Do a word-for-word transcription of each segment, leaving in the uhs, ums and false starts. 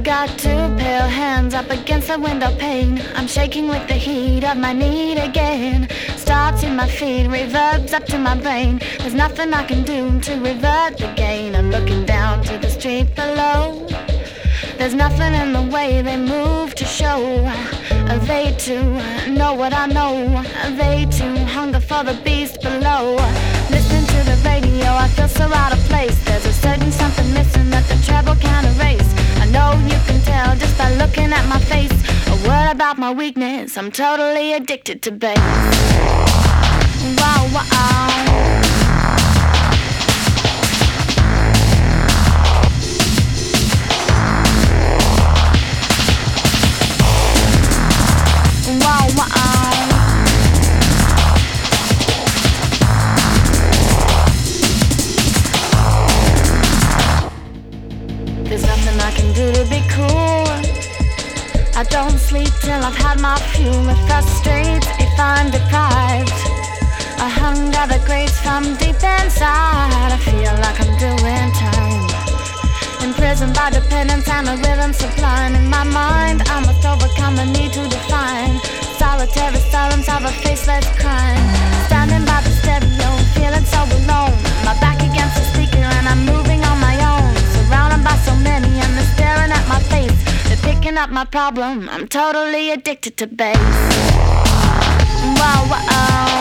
got two pale hands up against the window pane. I'm shaking with the heat of my need again. Starts in my feet, reverbs up to my brain. There's nothing I can do to revert the gain. I'm looking down to the street below. There's nothing in the way they move to show. They too know what I know. They too hunger for the beast below. Listening to the radio, I feel so out of place. There's a certain something missing that the treble can't erase. I know you can tell just by looking at my face. A word about my weakness, I'm totally addicted to bass. Wow, wow. Wow, wow. There's nothing I can do to be cool. I don't sleep till I've had my fuel. It frustrates if I'm deprived. A hunger that grates from deep inside. I feel like I'm doing time. Imprisoned by dependence and a rhythm sublime. In my mind, I must overcome the need to define. Solitary silence of a faceless crime. Standing by the stereo, feeling so alone. My back against the speaker and I'm moving on my own. Surrounded by so many and they're staring at my face. They're picking up my problem, I'm totally addicted to bass. Wow, wow.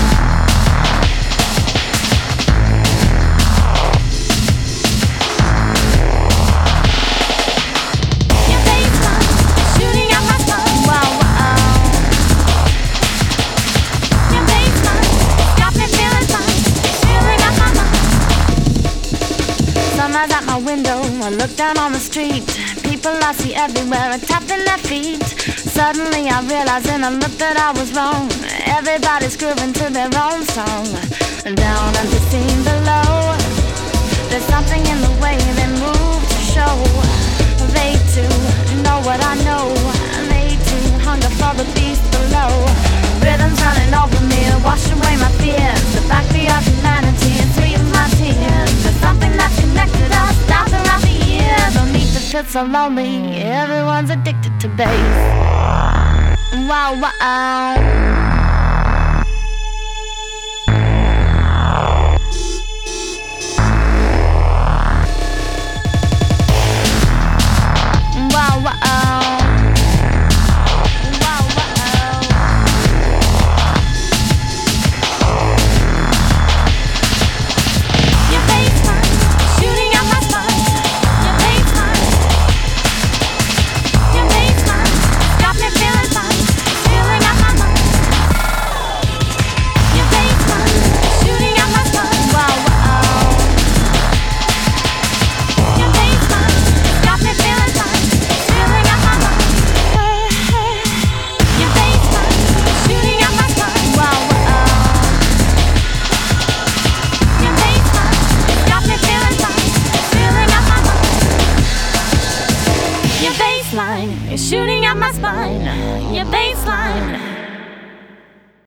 Sunrise at my window, I look down on the street. People I see everywhere are tapping their feet. Suddenly I realize in a look that I was wrong. Everybody's grooving to their own song. Down at the scene below, there's something in the way they move to show. They too know what I know. They too hunger for the beast below. Rhythms running over me, wash away my fears. The backbeat of humanity and sweet my tears. There's something that's connected us down throughout the years. Don't need to feel so lonely, everyone's addicted to bass. Wow, wow.